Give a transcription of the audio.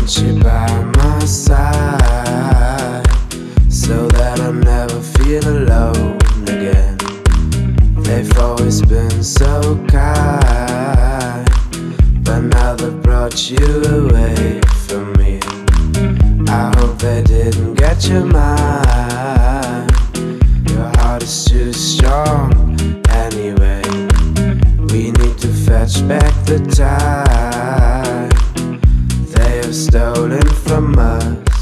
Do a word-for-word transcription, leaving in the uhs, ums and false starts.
want you by my side, so that I'll never feel alone again. They've always been so kind, but now they've brought you away from me. I hope they didn't get your mind. Your heart is too strong anyway. We need to fetch back the time they have stolen from us.